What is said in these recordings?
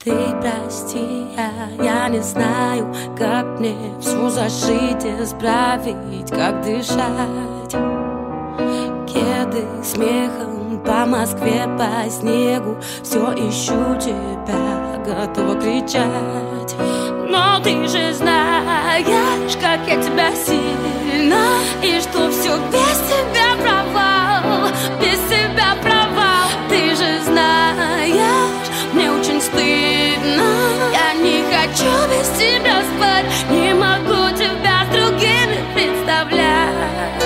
Ты прости, я не знаю, как мне всю зашить, исправить, как дышать. Кеды смехом по Москве, по снегу, все ищу тебя, готова кричать. Но ты же знаешь, как я тебя сильно, и что все без тебя провал, без тебя провал. Ты же знаешь, мне очень стыдно, я не хочу без тебя спать, не могу тебя с другими представлять.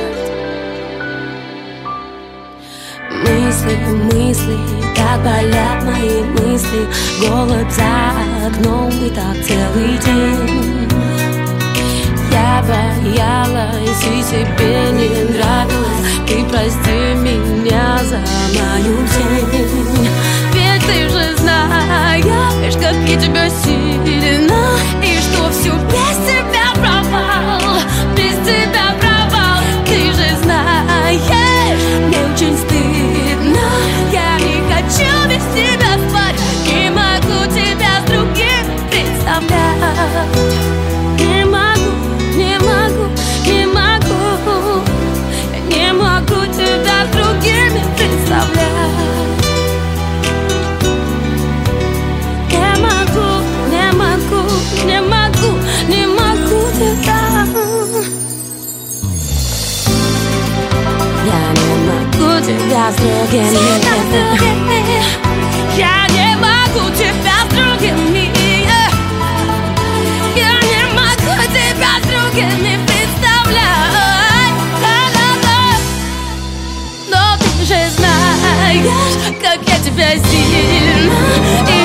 Мысли, так болят мои мысли, голод за окном и так целый день. Я боялась и себе не нравилась, ты прости меня за мою тень. Ведь ты же знаешь, как я тебя сильно, и что все без тебя провал, без тебя провал. Ты же знаешь, мне очень стыдно, я не хочу без тебя спать, не могу тебя с другим представлять. Не могу, не могу, не могу, я не могу тебя с другими представлять. Не могу, не могу, не могу, не могу тебя. Я не могу тебя с другими. Я не могу тебя с другими. Я не могу тебя с другими представлять. Но ты же знаешь, как я тебя сильно.